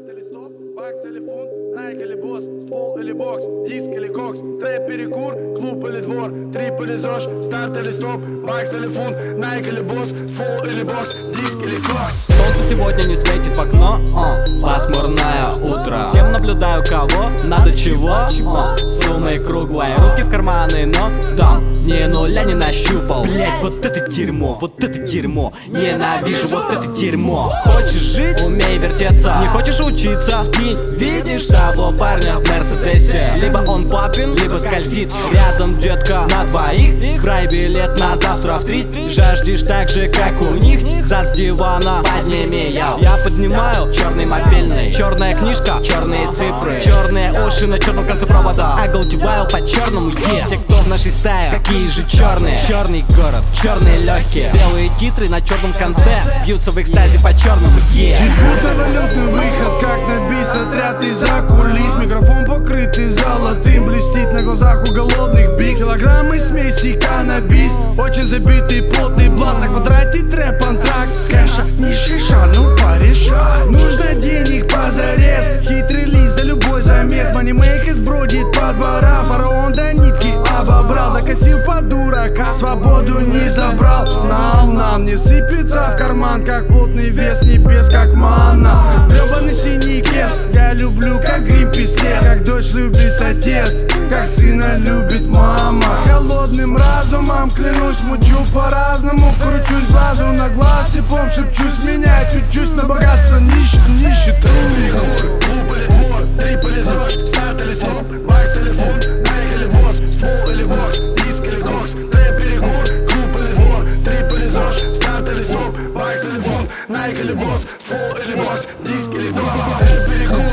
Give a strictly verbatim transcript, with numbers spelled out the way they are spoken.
или стоп, бакс или фунт, найк или босс, ствол или бокс, диск или кокс, трэп, перекур, клуб или двор, трип или зож, старт или стоп, бакс или фунт, найк или босс, ствол или бокс, диск или кокс. Солнце сегодня не светит в окно, о, пасмурное утро. Всем наблюдаю кого, надо чего, о, суммы круглые, руки в карманы, но там ни нуля не нащупал. Блять, вот это дерьмо, вот это дерьмо, ненавижу вот это дерьмо. Хочешь жить, умей вертеться, не хочешь учиться, скинь. Видишь того парня в Мерседесе, либо он папин, либо скользит рядом детка на двоих. Край билет на завтра в три, жаждешь так же, как у них. Зад с дивана подними я, я поднимаю черный мобильный, черная книжка, черные цифры, черные уши на черном конце провода. I go to wild по черному, yeah. Все, кто в нашей стае, какие же черные. Черный город, черные легкие, белые титры на черном конце бьются в экстазе по черному, yeah. Будто валютный выход, как на бис, отряд из-за кулис. Микрофон покрытый золотым, блестит на глазах у голодных биг. Килограммы смеси каннабис, очень забитый плотный блат. На квадрате трэп, антракт, кэша, не шиша, ну пореша. Нужно денег позарез, хитрый лист, да любой замес. Манимейкерс бродит по дворам, фараон до нитки обобрал. Закосил под дурака, свободу не забрал. Знал, нам не сыпется в карман, как плотный вес небес, как манна. Гребаный синий кес, я люблю, как Гринпис лес. Как дочь любит отец, как сына любит мама. Холодным разумом клянусь, мучу по-разному. Кручусь глазу на глаз, теплом шепчусь, меняю чуть-чуть на богатство нищет, нищета. Клуб или двор, трип или зож, старт или стоп, бакс или фунт, найк или босс, ствол или бокс, диск или кокс, трэп, перекур, клуб или двор, трип или зож, старт или стоп, бакс или фунт, найк или босс, ствол или бокс, диск или кокс, трэп, перекур.